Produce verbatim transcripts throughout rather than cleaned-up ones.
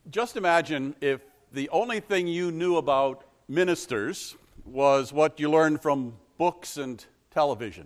Just imagine if the only thing you knew about ministers was what you learned from books and television.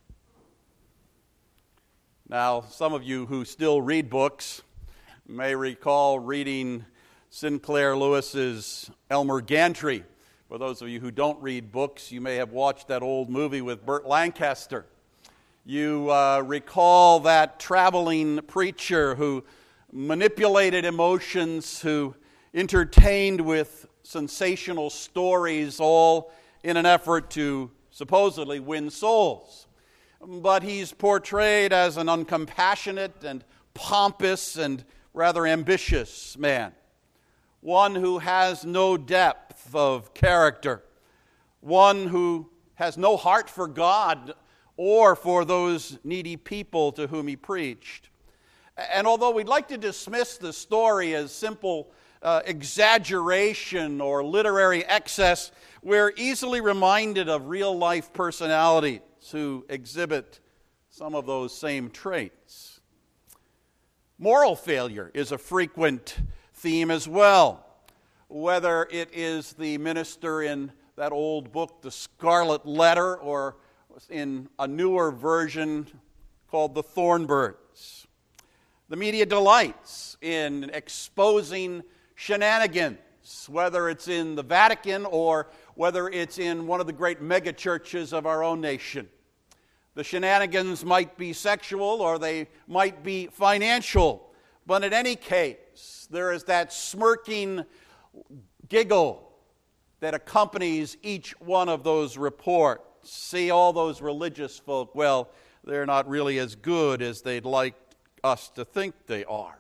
Now, some of you who still read books may recall reading Sinclair Lewis's Elmer Gantry. For those of you who don't read books, you may have watched that old movie with Burt Lancaster. You uh, recall that traveling preacher who manipulated emotions, who entertained with sensational stories, all in an effort to supposedly win souls. But he's portrayed as an uncompassionate and pompous and rather ambitious man, one who has no depth of character, one who has no heart for God or for those needy people to whom he preached. And although we'd like to dismiss the story as simple uh, exaggeration or literary excess, we're easily reminded of real-life personalities who exhibit some of those same traits. Moral failure is a frequent theme as well, whether it is the minister in that old book, The Scarlet Letter, or in a newer version called The Thornbirds. The media delights in exposing shenanigans, whether it's in the Vatican or whether it's in one of the great megachurches of our own nation. The shenanigans might be sexual or they might be financial, but in any case, there is that smirking giggle that accompanies each one of those reports. See, all those religious folk, well, they're not really as good as they'd like us to think they are.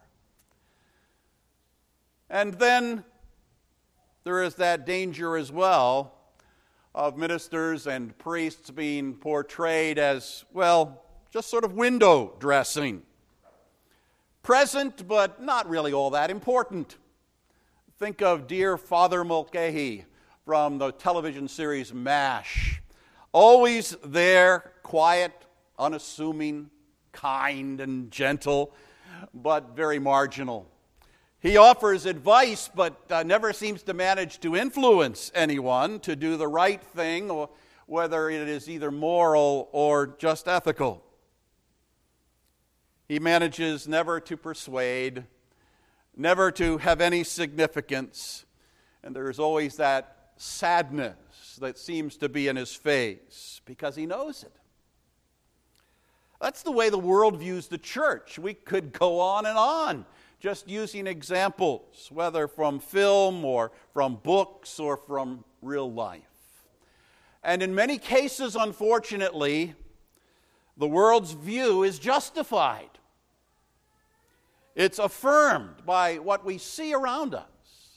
And then there is that danger as well of ministers and priests being portrayed as, well, just sort of window dressing. Present, but not really all that important. Think of dear Father Mulcahy from the television series MASH. Always there, quiet, unassuming, kind and gentle, but very marginal. He offers advice, but uh, never seems to manage to influence anyone to do the right thing, or whether it is either moral or just ethical. He manages never to persuade, never to have any significance, and there is always that sadness that seems to be in his face because he knows it. That's the way the world views the church. We could go on and on, just using examples, whether from film or from books or from real life. And in many cases, unfortunately, the world's view is justified. It's affirmed by what we see around us.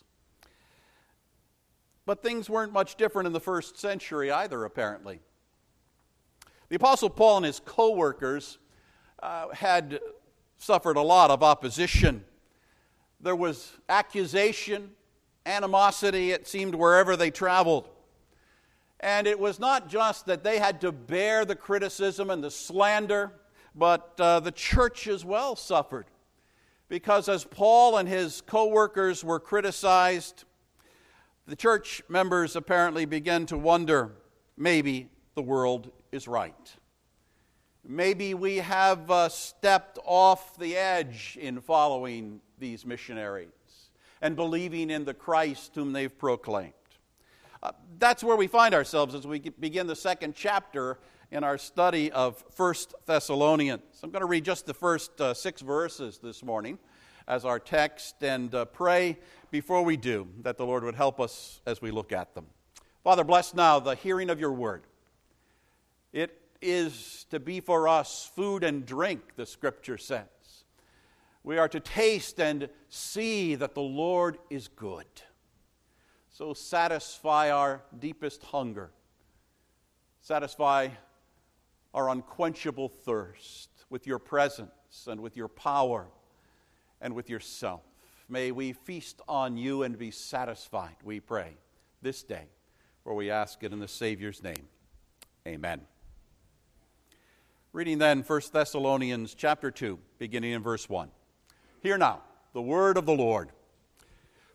But things weren't much different in the first century either, apparently. The Apostle Paul and his co-workers uh, had suffered a lot of opposition. There was accusation, animosity, it seemed, wherever they traveled. And it was not just that they had to bear the criticism and the slander, but uh, the church as well suffered. Because as Paul and his co-workers were criticized, the church members apparently began to wonder, maybe the world is right. Maybe we have uh, stepped off the edge in following these missionaries and believing in the Christ whom they've proclaimed. Uh, that's where we find ourselves as we begin the second chapter in our study of First Thessalonians. I'm going to read just the first uh, six verses this morning as our text and uh, pray before we do that the Lord would help us as we look at them. Father, bless now the hearing of your word. It is to be for us food and drink, the Scripture says. We are to taste and see that the Lord is good. So satisfy our deepest hunger. Satisfy our unquenchable thirst with your presence and with your power and with yourself. May we feast on you and be satisfied, we pray, this day, for we ask it in the Savior's name. Amen. Reading then First Thessalonians chapter two, beginning in verse one. Hear now the word of the Lord.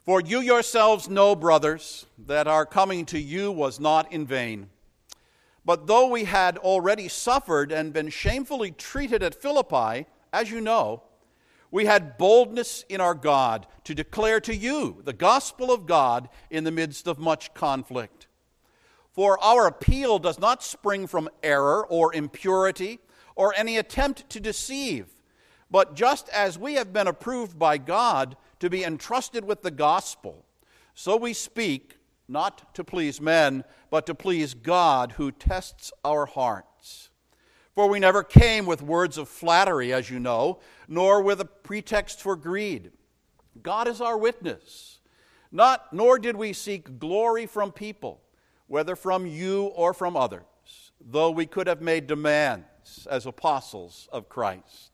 For you yourselves know, brothers, that our coming to you was not in vain. But though we had already suffered and been shamefully treated at Philippi, as you know, we had boldness in our God to declare to you the gospel of God in the midst of much conflict. For our appeal does not spring from error or impurity or any attempt to deceive, but just as we have been approved by God to be entrusted with the gospel, so we speak, not to please men, but to please God who tests our hearts. For we never came with words of flattery, as you know, nor with a pretext for greed. God is our witness. Not, nor did we seek glory from people, whether from you or from others, though we could have made demands as apostles of Christ.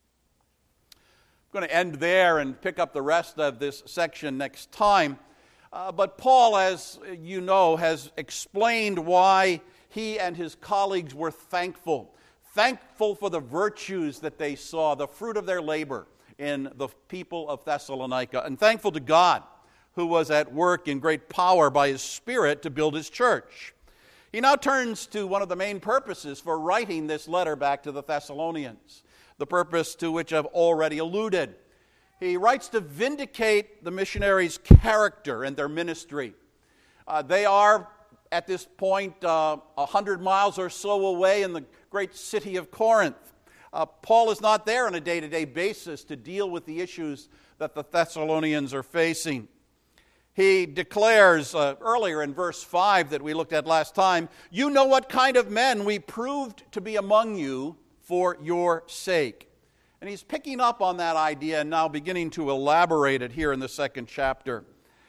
I'm going to end there and pick up the rest of this section next time. Uh, but Paul, as you know, has explained why he and his colleagues were thankful. Thankful for the virtues that they saw, the fruit of their labor in the people of Thessalonica, and thankful to God, who was at work in great power by his Spirit to build his church. He now turns to one of the main purposes for writing this letter back to the Thessalonians, the purpose to which I've already alluded. He writes to vindicate the missionaries' character and their ministry. Uh, they are, at this point, uh, one hundred miles or so away in the great city of Corinth. Uh, Paul is not there on a day-to-day basis to deal with the issues that the Thessalonians are facing. He declares uh, earlier in verse five that we looked at last time, "You know what kind of men we proved to be among you for your sake." And he's picking up on that idea and now beginning to elaborate it here in the second chapter.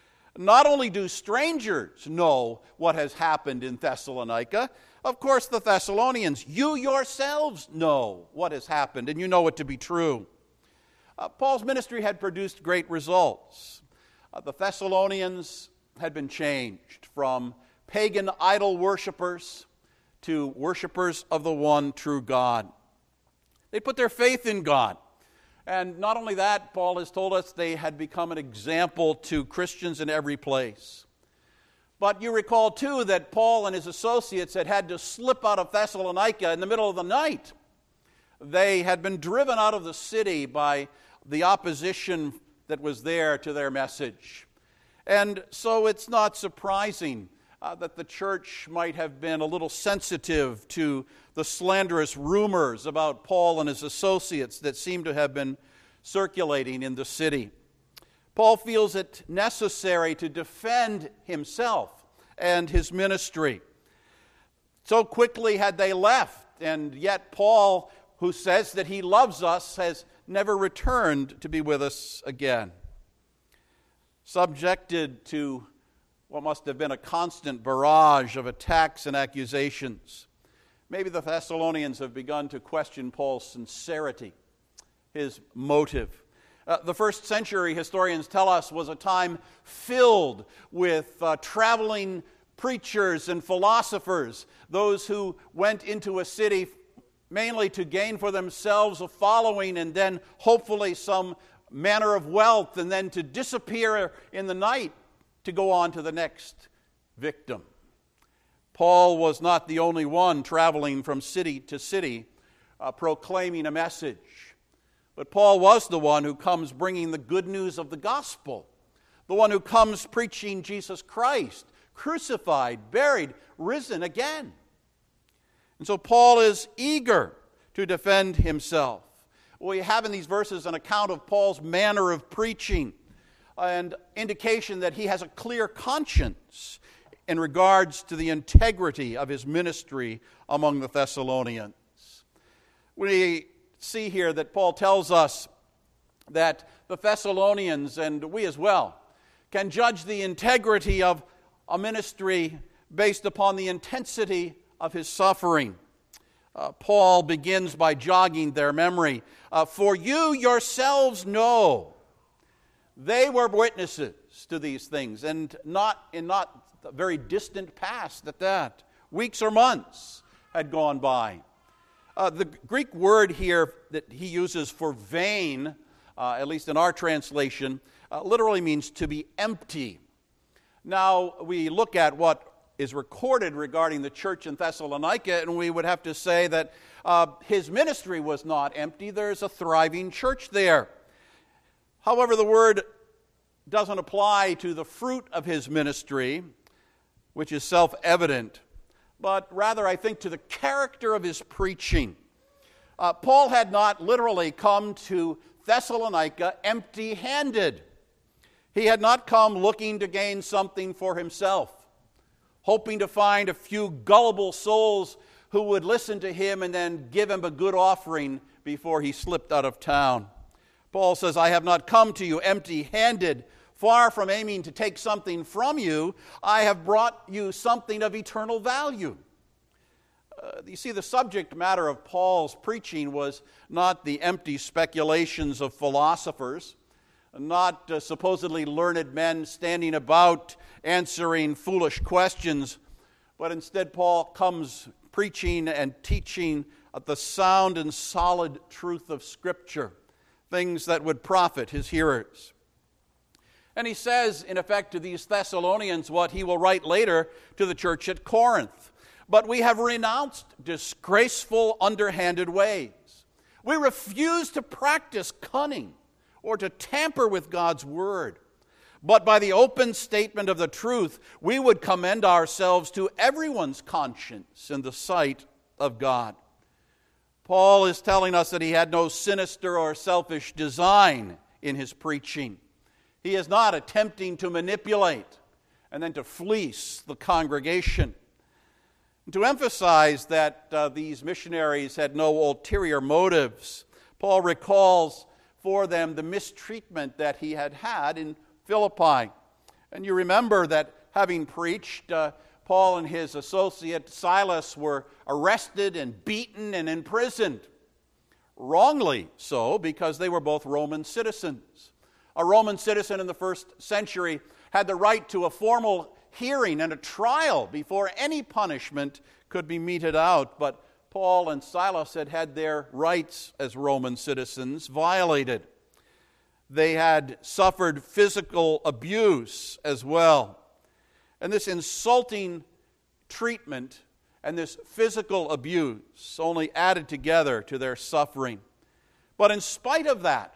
Not only do strangers know what has happened in Thessalonica, of course the Thessalonians, you yourselves know what has happened, and you know it to be true. Uh, Paul's ministry had produced great results. Uh, the Thessalonians had been changed from pagan idol worshipers to worshipers of the one true God. They put their faith in God. And not only that, Paul has told us they had become an example to Christians in every place. But you recall, too, that Paul and his associates had had to slip out of Thessalonica in the middle of the night. They had been driven out of the city by the opposition that was there to their message. And so it's not surprising uh, that the church might have been a little sensitive to the slanderous rumors about Paul and his associates that seem to have been circulating in the city. Paul feels it necessary to defend himself and his ministry. So quickly had they left, and yet Paul, who says that he loves us, has never returned to be with us again. Subjected to what must have been a constant barrage of attacks and accusations, maybe the Thessalonians have begun to question Paul's sincerity, his motive. Uh, the first century, historians tell us, was a time filled with uh, traveling preachers and philosophers, those who went into a city mainly to gain for themselves a following and then hopefully some manner of wealth, and then to disappear in the night to go on to the next victim. Paul was not the only one traveling from city to city uh, proclaiming a message. But Paul was the one who comes bringing the good news of the gospel, the one who comes preaching Jesus Christ, crucified, buried, risen again. And so Paul is eager to defend himself. We have in these verses an account of Paul's manner of preaching and indication that he has a clear conscience in regards to the integrity of his ministry among the Thessalonians. We see here that Paul tells us that the Thessalonians, and we as well, can judge the integrity of a ministry based upon the intensity of his suffering. Uh, Paul begins by jogging their memory. Uh, For you yourselves know. They were witnesses to these things, and not in not a very distant past at that. Weeks or months had gone by. Uh, the Greek word here that he uses for vain uh, at least in our translation, uh, literally means to be empty. Now, we look at what is recorded regarding the church in Thessalonica, and we would have to say that uh, his ministry was not empty. There's a thriving church there. However, the word doesn't apply to the fruit of his ministry, which is self-evident, but rather, I think, to the character of his preaching. Uh, Paul had not literally come to Thessalonica empty-handed. He had not come looking to gain something for himself, hoping to find a few gullible souls who would listen to him and then give him a good offering before he slipped out of town. Paul says, I have not come to you empty-handed. Far from aiming to take something from you, I have brought you something of eternal value. Uh, you see, the subject matter of Paul's preaching was not the empty speculations of philosophers, not uh, supposedly learned men standing about answering foolish questions, but instead Paul comes preaching and teaching the sound and solid truth of Scripture, things that would profit his hearers. And he says, in effect, to these Thessalonians what he will write later to the church at Corinth. But we have renounced disgraceful, underhanded ways. We refuse to practice cunning or to tamper with God's word. But by the open statement of the truth, we would commend ourselves to everyone's conscience in the sight of God. Paul is telling us that he had no sinister or selfish design in his preaching. He is not attempting to manipulate and then to fleece the congregation. To emphasize that uh, these missionaries had no ulterior motives, Paul recalls for them the mistreatment that he had had in Philippi. And you remember that having preached, uh, Paul and his associate Silas were arrested and beaten and imprisoned. Wrongly so, because they were both Roman citizens. A Roman citizen in the first century had the right to a formal hearing and a trial before any punishment could be meted out. But Paul and Silas had had their rights as Roman citizens violated. They had suffered physical abuse as well. And this insulting treatment and this physical abuse only added together to their suffering. But in spite of that,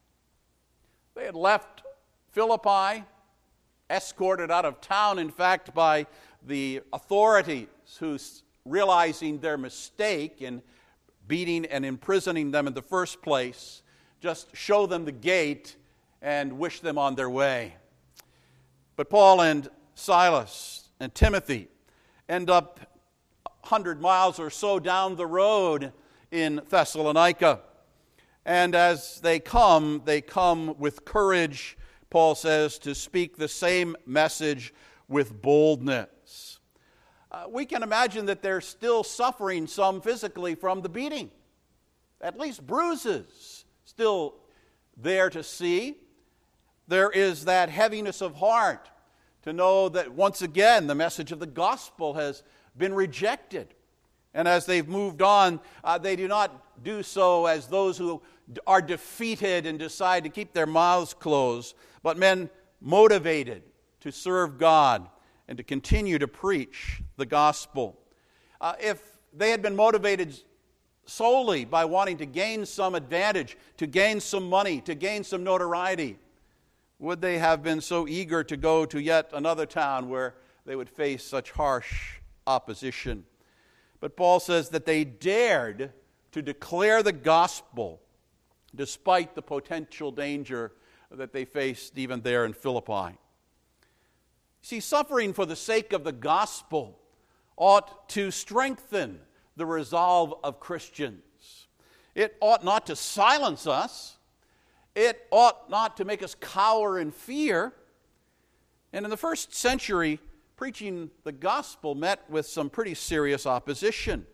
they had left Philippi, escorted out of town, in fact, by the authorities who, realizing their mistake in beating and imprisoning them in the first place, just show them the gate and wish them on their way. But Paul and Silas and Timothy end up a hundred miles or so down the road in Thessalonica. And as they come, they come with courage, Paul says, to speak the same message with boldness. Uh, we can imagine that they're still suffering some physically from the beating. At least bruises still there to see. There is that heaviness of heart to know that once again the message of the gospel has been rejected. And as they've moved on, uh, they do not do so as those who are defeated and decide to keep their mouths closed, but men motivated to serve God and to continue to preach the gospel. Uh, if they had been motivated solely by wanting to gain some advantage, to gain some money, to gain some notoriety, would they have been so eager to go to yet another town where they would face such harsh opposition? But Paul says that they dared to declare the gospel despite the potential danger that they faced even there in Philippi. See, suffering for the sake of the gospel ought to strengthen the resolve of Christians. It ought not to silence us. It ought not to make us cower in fear. And in the first century, preaching the gospel met with some pretty serious opposition.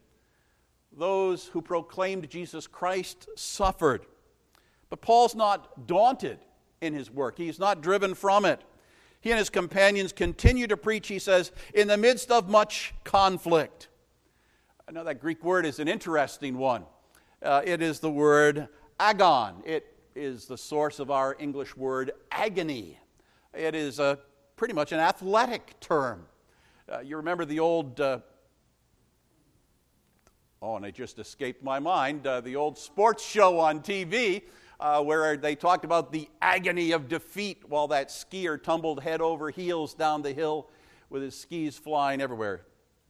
Those who proclaimed Jesus Christ suffered. But Paul's not daunted in his work. He's not driven from it. He and his companions continue to preach, he says, in the midst of much conflict. I know that Greek word is an interesting one. Uh, it is the word agon. It is the source of our English word agony. It is a, pretty much an athletic term. Uh, you remember the old, uh, oh, and it just escaped my mind, uh, the old sports show on T V uh, where they talked about the agony of defeat while that skier tumbled head over heels down the hill with his skis flying everywhere.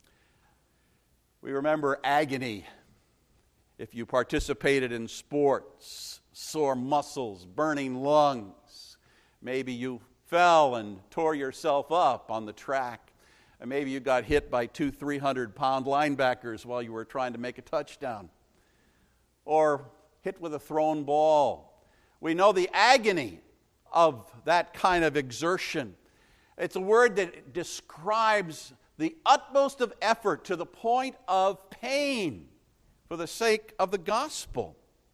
We remember agony if you participated in sports, sore muscles, burning lungs. Maybe you fell and tore yourself up on the track. And maybe you got hit by two three hundred pound linebackers while you were trying to make a touchdown. Or hit with a thrown ball. We know the agony of that kind of exertion. It's a word that describes the utmost of effort to the point of pain for the sake of the gospel.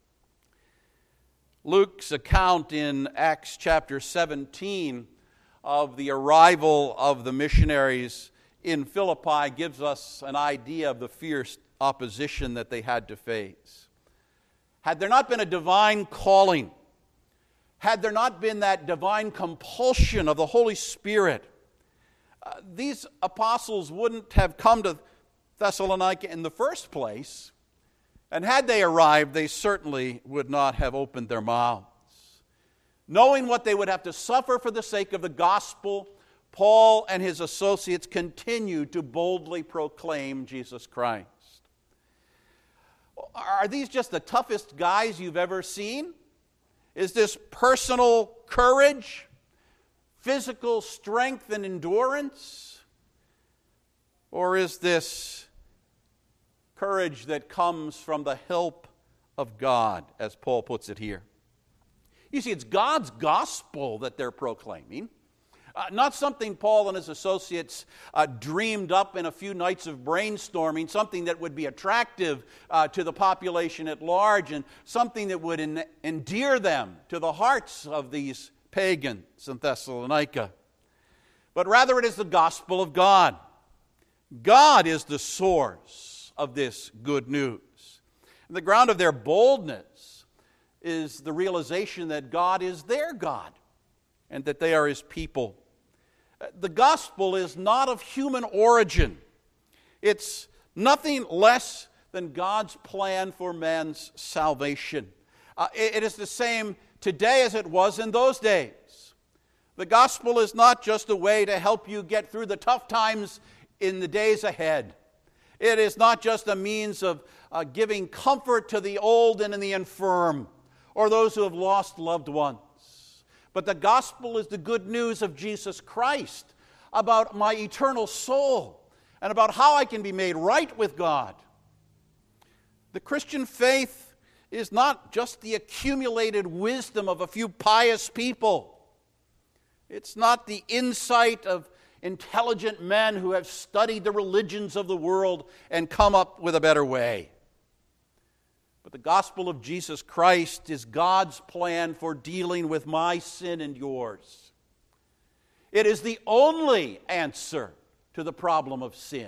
Luke's account in Acts chapter seventeen of the arrival of the missionaries in Philippi gives us an idea of the fierce opposition that they had to face. Had there not been a divine calling, had there not been that divine compulsion of the Holy Spirit, uh, these apostles wouldn't have come to Thessalonica in the first place. And had they arrived, they certainly would not have opened their mouths. Knowing what they would have to suffer for the sake of the gospel, Paul and his associates continued to boldly proclaim Jesus Christ. Are these just the toughest guys you've ever seen? Is this personal courage, physical strength and endurance? Or is this courage that comes from the help of God, as Paul puts it here? You see, it's God's gospel that they're proclaiming. Uh, not something Paul and his associates uh, dreamed up in a few nights of brainstorming, something that would be attractive uh, to the population at large, and something that would en- endear them to the hearts of these pagans in Thessalonica. But rather it is the gospel of God. God is the source of this good news. And the ground of their boldness is the realization that God is their God and that they are His people. The gospel is not of human origin. It's nothing less than God's plan for man's salvation. Uh, it, it is the same today as it was in those days. The gospel is not just a way to help you get through the tough times in the days ahead. It is not just a means of uh, giving comfort to the old and the infirm or those who have lost loved ones. But the gospel is the good news of Jesus Christ about my eternal soul and about how I can be made right with God. The Christian faith is not just the accumulated wisdom of a few pious people. It's not the insight of intelligent men who have studied the religions of the world and come up with a better way. But the gospel of Jesus Christ is God's plan for dealing with my sin and yours. It is the only answer to the problem of sin.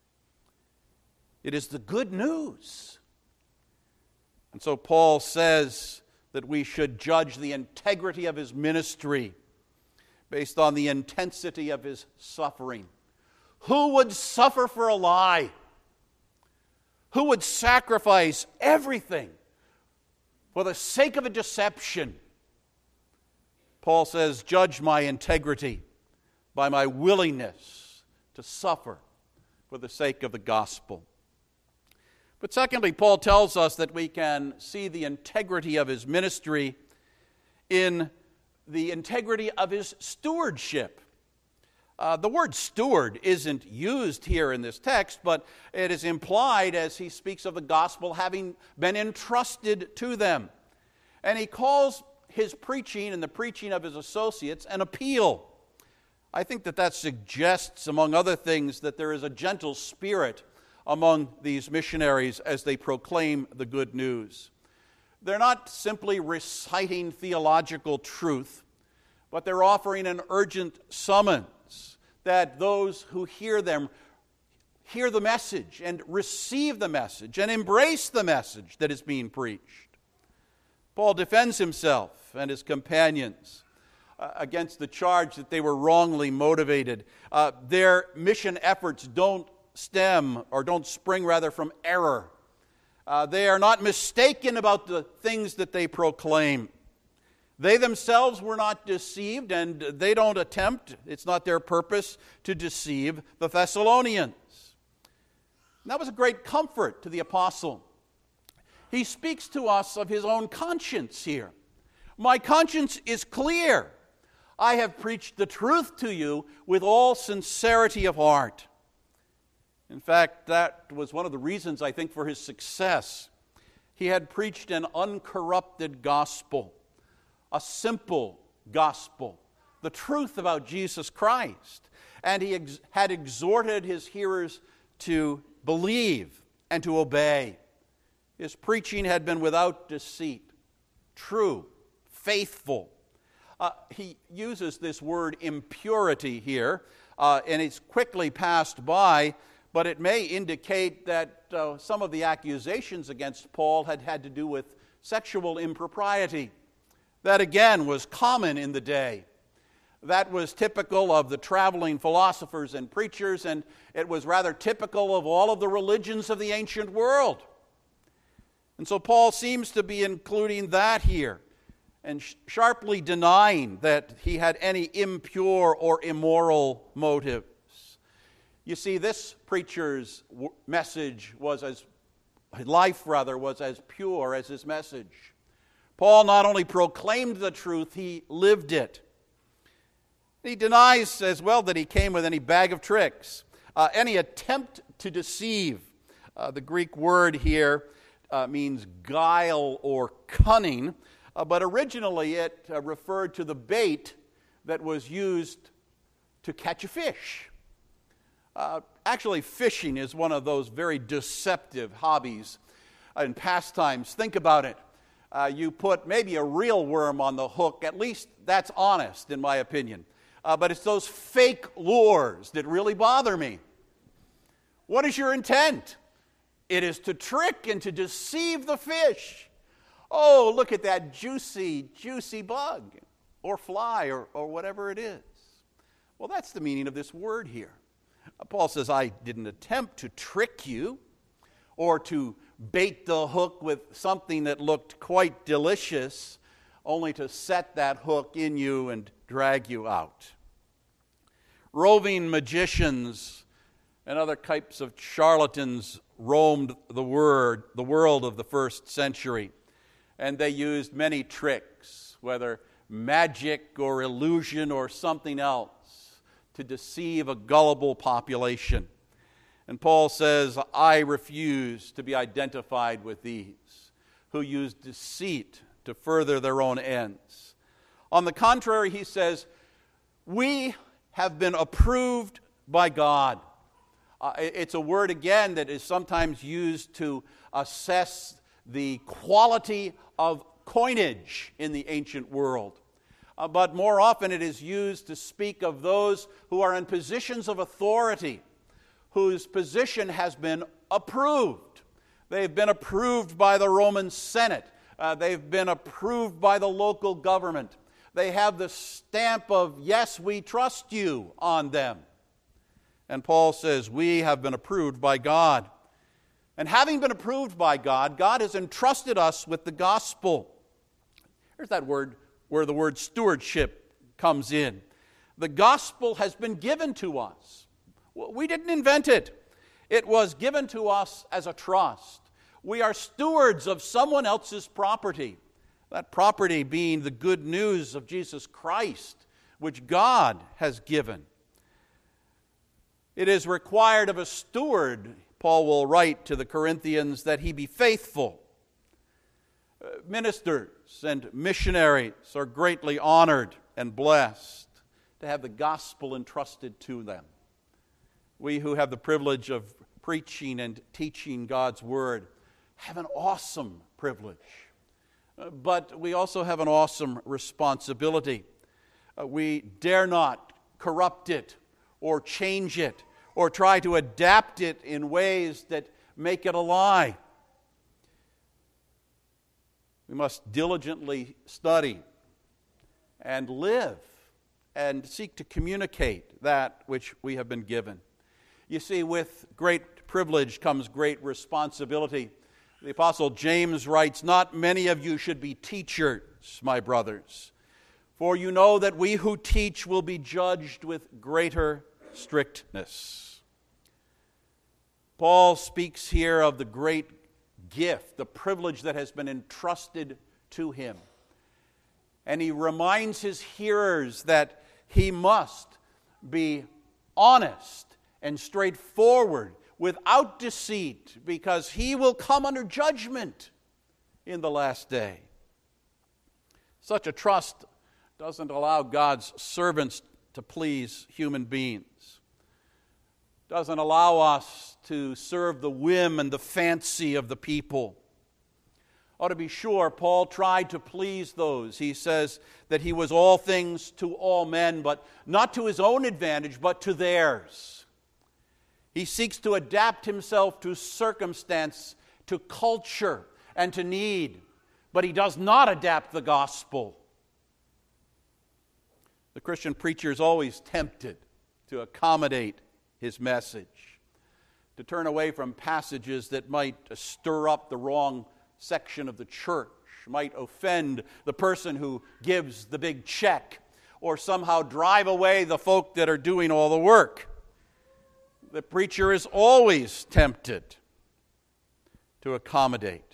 It is the good news. And so Paul says that we should judge the integrity of his ministry based on the intensity of his suffering. Who would suffer for a lie? Who would sacrifice everything for the sake of a deception? Paul says, judge my integrity by my willingness to suffer for the sake of the gospel. But secondly, Paul tells us that we can see the integrity of his ministry in the integrity of his stewardship. Uh, the word steward isn't used here in this text, but it is implied as he speaks of the gospel having been entrusted to them. And he calls his preaching and the preaching of his associates an appeal. I think that that suggests, among other things, that there is a gentle spirit among these missionaries as they proclaim the good news. They're not simply reciting theological truth, but they're offering an urgent summons that those who hear them hear the message and receive the message and embrace the message that is being preached. Paul defends himself and his companions uh, against the charge that they were wrongly motivated. Uh, their mission efforts don't stem, or don't spring rather, from error. Uh, they are not mistaken about the things that they proclaim. They themselves were not deceived, and they don't attempt, it's not their purpose, to deceive the Thessalonians. And that was a great comfort to the apostle. He speaks to us of his own conscience here. My conscience is clear. I have preached the truth to you with all sincerity of heart. In fact, that was one of the reasons, I think, for his success. He had preached an uncorrupted gospel, a simple gospel, the truth about Jesus Christ. And he ex- had exhorted his hearers to believe and to obey. His preaching had been without deceit, true, faithful. Uh, he uses this word impurity here, uh, and it's quickly passed by, but it may indicate that uh, some of the accusations against Paul had had to do with sexual impropriety. That again was common in the day. That was typical of the traveling philosophers and preachers, and it was rather typical of all of the religions of the ancient world. And so Paul seems to be including that here, and sh- sharply denying that he had any impure or immoral motives. You see, this preacher's w- message was as, life rather, was as pure as his message. Paul not only proclaimed the truth, he lived it. He denies as well that he came with any bag of tricks, uh, any attempt to deceive. Uh, the Greek word here uh, means guile or cunning, uh, but originally it uh, referred to the bait that was used to catch a fish. Uh, actually, fishing is one of those very deceptive hobbies and pastimes. Think about it. Uh, you put maybe a real worm on the hook. At least that's honest, in my opinion. Uh, but it's those fake lures that really bother me. What is your intent? It is to trick and to deceive the fish. Oh, look at that juicy, juicy bug or fly or, or whatever it is. Well, that's the meaning of this word here. Paul says, I didn't attempt to trick you or to bait the hook with something that looked quite delicious, only to set that hook in you and drag you out. Roving magicians and other types of charlatans roamed the word, the world of the first century, and they used many tricks, whether magic or illusion or something else, to deceive a gullible population. And Paul says, I refuse to be identified with these who use deceit to further their own ends. On the contrary, he says, we have been approved by God. Uh, it's a word, again, that is sometimes used to assess the quality of coinage in the ancient world. Uh, but more often it is used to speak of those who are in positions of authority, whose position has been approved. They've been approved by the Roman Senate. Uh, they've been approved by the local government. They have the stamp of, yes, we trust you on them. And Paul says, we have been approved by God. And having been approved by God, God has entrusted us with the gospel. There's that word where the word stewardship comes in. The gospel has been given to us. We didn't invent it. It was given to us as a trust. We are stewards of someone else's property. That property being the good news of Jesus Christ, which God has given. It is required of a steward, Paul will write to the Corinthians, that he be faithful. Ministers and missionaries are greatly honored and blessed to have the gospel entrusted to them. We who have the privilege of preaching and teaching God's word have an awesome privilege. But we also have an awesome responsibility. We dare not corrupt it or change it or try to adapt it in ways that make it a lie. We must diligently study and live and seek to communicate that which we have been given. You see, with great privilege comes great responsibility. The Apostle James writes, "Not many of you should be teachers, my brothers, for you know that we who teach will be judged with greater strictness." Paul speaks here of the great gift, the privilege that has been entrusted to him. And he reminds his hearers that he must be honest and straightforward, without deceit, because he will come under judgment in the last day. Such a trust doesn't allow God's servants to please human beings. Doesn't allow us to serve the whim and the fancy of the people. Oh, to be sure, Paul tried to please those. He says that he was all things to all men, but not to his own advantage, but to theirs. He seeks to adapt himself to circumstance, to culture, and to need, but he does not adapt the gospel. The Christian preacher is always tempted to accommodate his message, to turn away from passages that might stir up the wrong section of the church, might offend the person who gives the big check, or somehow drive away the folk that are doing all the work. The preacher is always tempted to accommodate.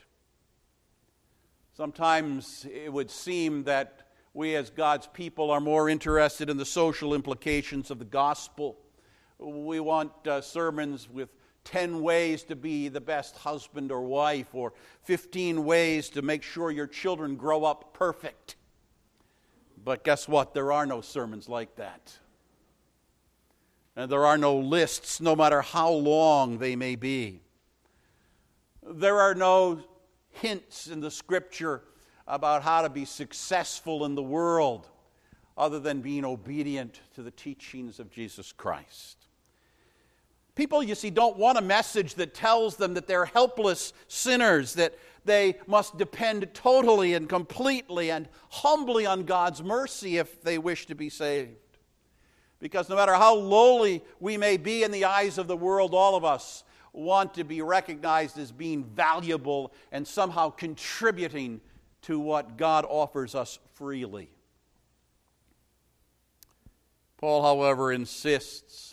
Sometimes it would seem that we as God's people are more interested in the social implications of the gospel. We want uh, sermons with ten ways to be the best husband or wife, or fifteen ways to make sure your children grow up perfect. But guess what? There are no sermons like that. And there are no lists, no matter how long they may be. There are no hints in the Scripture about how to be successful in the world, other than being obedient to the teachings of Jesus Christ. People, you see, don't want a message that tells them that they're helpless sinners, that they must depend totally and completely and humbly on God's mercy if they wish to be saved. Because no matter how lowly we may be in the eyes of the world, all of us want to be recognized as being valuable and somehow contributing to what God offers us freely. Paul, however, insists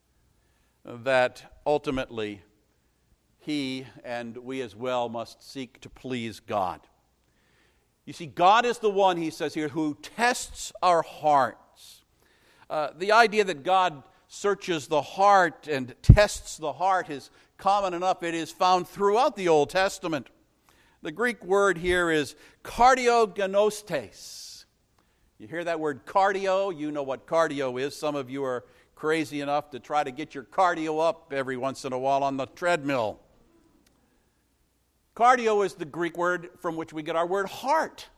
that ultimately he and we as well must seek to please God. You see, God is the one, he says here, who tests our hearts. Uh, the idea that God searches the heart and tests the heart is common enough. It is found throughout the Old Testament. The Greek word here is kardiogenostes. You hear that word cardio? You know what cardio is. Some of you are crazy enough to try to get your cardio up every once in a while on the treadmill. Cardio is the Greek word from which we get our word heart.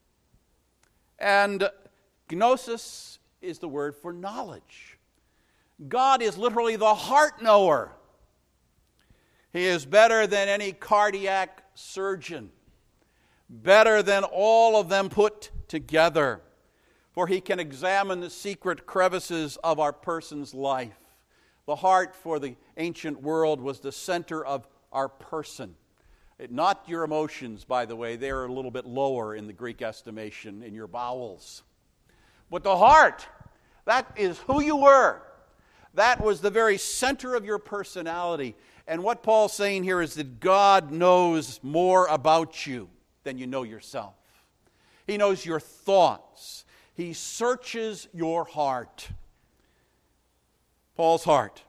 And gnosis is the word for knowledge. God is literally the heart knower. He is better than any cardiac surgeon, better than all of them put together. For he can examine the secret crevices of our person's life. The heart for the ancient world was the center of our person. It, not your emotions, by the way. They're a little bit lower in the Greek estimation, in your bowels. But the heart, that is who you were. That was the very center of your personality. And what Paul's saying here is that God knows more about you than you know yourself. He knows your thoughts. He searches your heart. Paul's heart,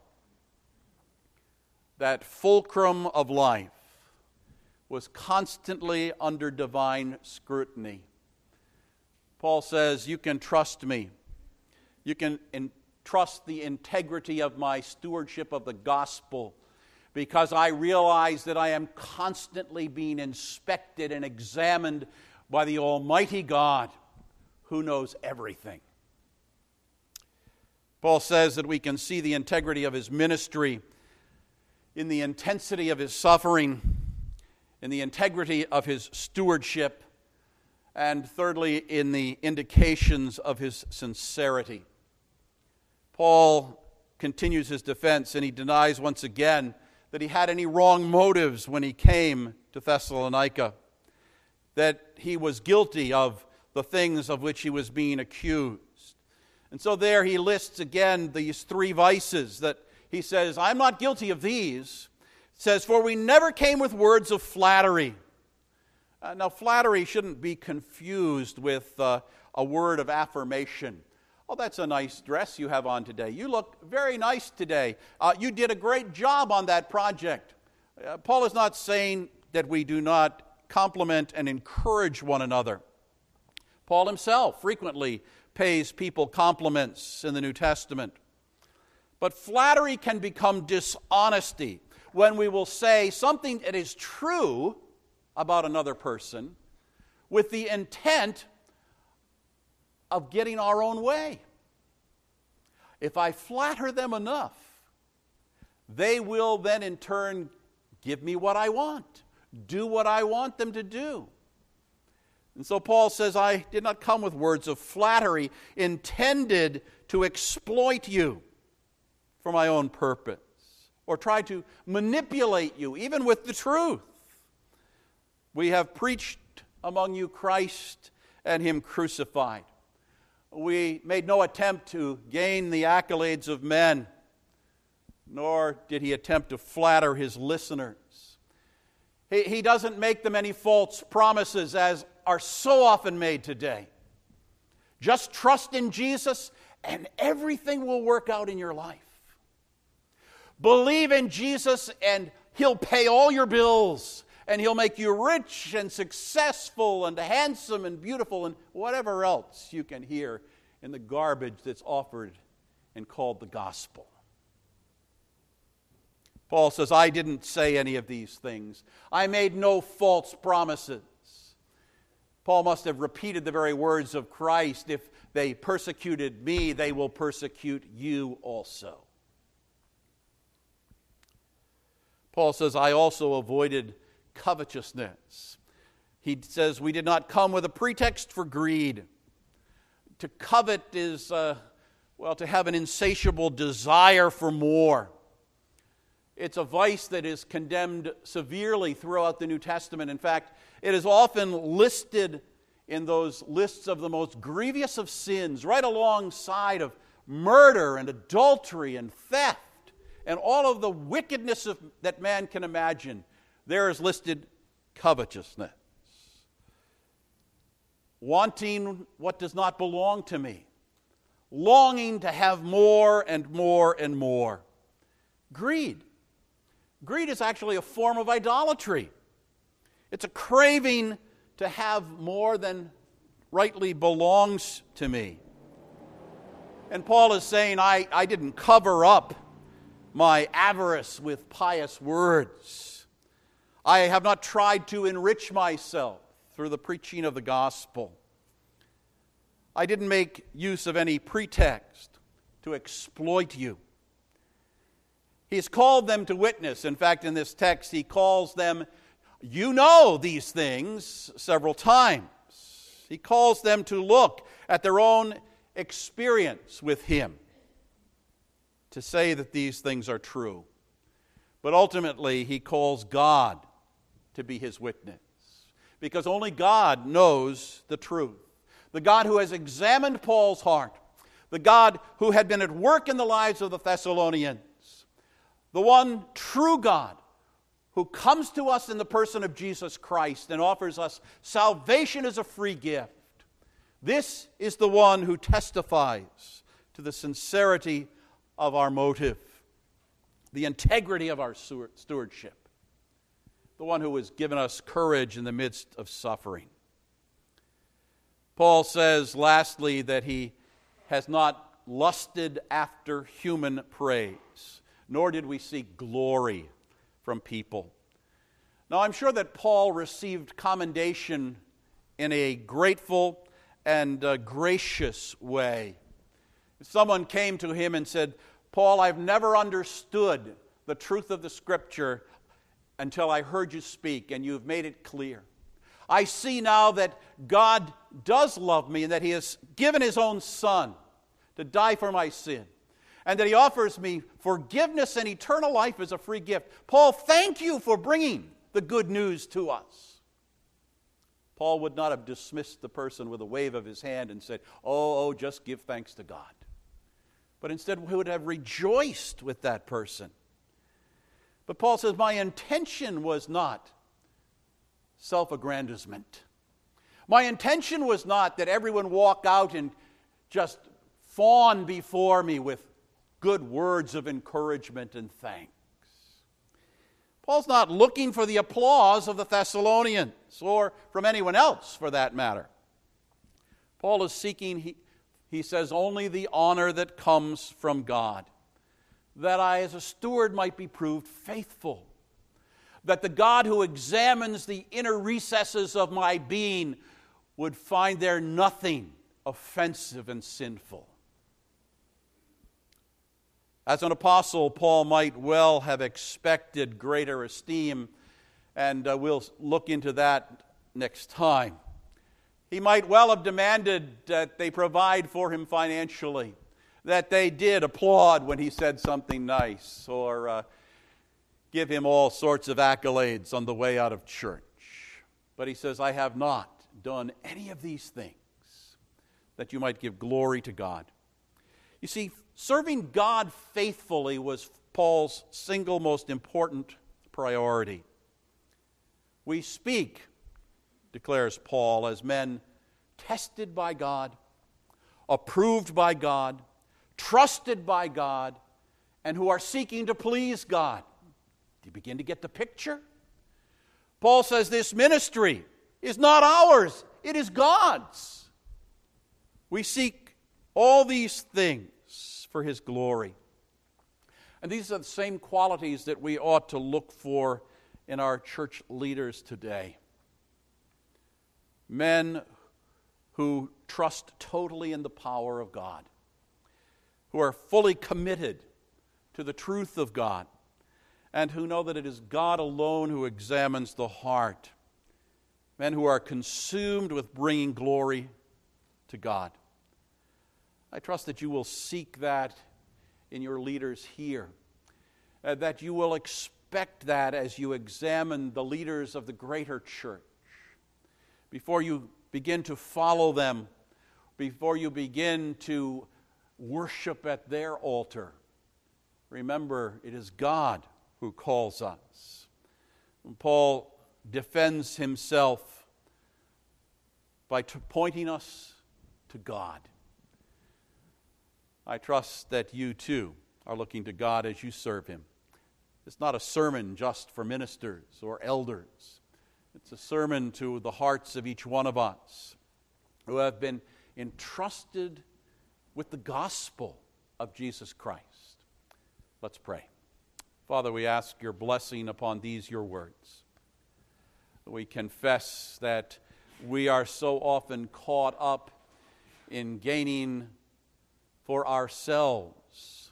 that fulcrum of life, was constantly under divine scrutiny. Paul says, you can trust me. You can trust the integrity of my stewardship of the gospel, because I realize that I am constantly being inspected and examined by the Almighty God, who knows everything. Paul says that we can see the integrity of his ministry in the intensity of his suffering, in the integrity of his stewardship, and thirdly, in the indications of his sincerity. Paul continues his defense, and he denies once again that he had any wrong motives when he came to Thessalonica, that he was guilty of the things of which he was being accused. And so there he lists again these three vices that he says, I'm not guilty of these. It says, for we never came with words of flattery. Uh, now, flattery shouldn't be confused with uh, a word of affirmation. Oh, that's a nice dress you have on today. You look very nice today. Uh, you did a great job on that project. Uh, Paul is not saying that we do not compliment and encourage one another. Paul himself frequently pays people compliments in the New Testament. But flattery can become dishonesty when we will say something that is true about another person with the intent of getting our own way. If I flatter them enough, they will then in turn give me what I want, do what I want them to do. And so Paul says, I did not come with words of flattery intended to exploit you for my own purpose or try to manipulate you, even with the truth. We have preached among you Christ and Him crucified. We made no attempt to gain the accolades of men, nor did he attempt to flatter his listeners. He, he doesn't make them any false promises, as are so often made today. Just trust in Jesus and everything will work out in your life. Believe in Jesus and He'll pay all your bills, and He'll make you rich and successful and handsome and beautiful and whatever else you can hear in the garbage that's offered and called the gospel. Paul says, I didn't say any of these things. I made no false promises. Paul must have repeated the very words of Christ, if they persecuted me, they will persecute you also. Paul says, I also avoided covetousness. He says, we did not come with a pretext for greed. To covet is, uh, well, to have an insatiable desire for more. It's a vice that is condemned severely throughout the New Testament. In fact, it is often listed in those lists of the most grievous of sins, right alongside of murder and adultery and theft and all of the wickedness of, that man can imagine. There is listed covetousness. Wanting what does not belong to me. Longing to have more and more and more. Greed. Greed is actually a form of idolatry. It's a craving to have more than rightly belongs to me. And Paul is saying, I, I didn't cover up my avarice with pious words. I have not tried to enrich myself through the preaching of the gospel. I didn't make use of any pretext to exploit you. He's called them to witness. In fact, in this text, he calls them, you know these things, several times. He calls them to look at their own experience with Him, to say that these things are true. But ultimately, he calls God to be his witness, because only God knows the truth. The God who has examined Paul's heart, the God who had been at work in the lives of the Thessalonians, the one true God who comes to us in the person of Jesus Christ and offers us salvation as a free gift. This is the one who testifies to the sincerity of our motive, the integrity of our stewardship, the one who has given us courage in the midst of suffering. Paul says, lastly, that he has not lusted after human praise, nor did we seek glory from people. Now, I'm sure that Paul received commendation in a grateful and uh, gracious way. Someone came to him and said, Paul, I've never understood the truth of the Scripture until I heard you speak, and you've made it clear. I see now that God does love me and that He has given His own Son to die for my sin, and that He offers me forgiveness and eternal life as a free gift. Paul, thank you for bringing the good news to us. Paul would not have dismissed the person with a wave of his hand and said, oh, oh, just give thanks to God. But instead, he would have rejoiced with that person. But Paul says, my intention was not self-aggrandizement. My intention was not that everyone walk out and just fawn before me with good words of encouragement and thanks. Paul's not looking for the applause of the Thessalonians or from anyone else for that matter. Paul is seeking, he, he says, only the honor that comes from God, that I as a steward might be proved faithful, that the God who examines the inner recesses of my being would find there nothing offensive and sinful. As an apostle, Paul might well have expected greater esteem, and uh, we'll look into that next time. He might well have demanded that they provide for him financially, that they did applaud when he said something nice, or uh, give him all sorts of accolades on the way out of church. But he says, I have not done any of these things, that you might give glory to God. You see, serving God faithfully was Paul's single most important priority. We speak, declares Paul, as men tested by God, approved by God, trusted by God, and who are seeking to please God. Do you begin to get the picture? Paul says this ministry is not ours, it is God's. We seek all these things for His glory. And these are the same qualities that we ought to look for in our church leaders today. Men who trust totally in the power of God, who are fully committed to the truth of God, and who know that it is God alone who examines the heart. Men who are consumed with bringing glory to God. I trust that you will seek that in your leaders here, uh, that you will expect that as you examine the leaders of the greater church. Before you begin to follow them, before you begin to worship at their altar, remember it is God who calls us. And Paul defends himself by t- pointing us to God. I trust that you too are looking to God as you serve Him. It's not a sermon just for ministers or elders. It's a sermon to the hearts of each one of us who have been entrusted with the gospel of Jesus Christ. Let's pray. Father, we ask your blessing upon these your words. We confess that we are so often caught up in gaining for ourselves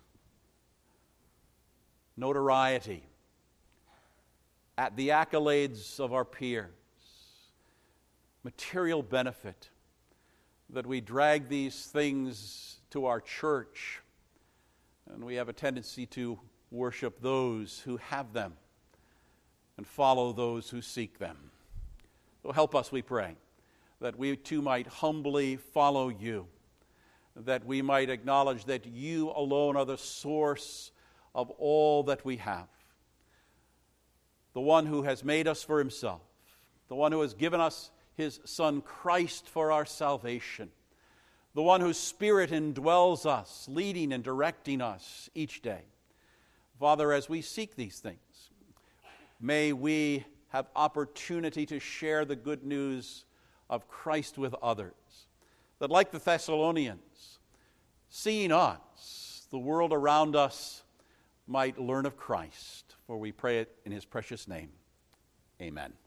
notoriety, at the accolades of our peers, material benefit, that we drag these things to our church, and we have a tendency to worship those who have them and follow those who seek them. So help us, we pray, that we too might humbly follow you, that we might acknowledge that you alone are the source of all that we have. The one who has made us for himself, the one who has given us his Son Christ for our salvation, the one whose Spirit indwells us, leading and directing us each day. Father, as we seek these things, may we have opportunity to share the good news of Christ with others, that like the Thessalonians, seeing us, the world around us might learn of Christ. For we pray it in his precious name. Amen.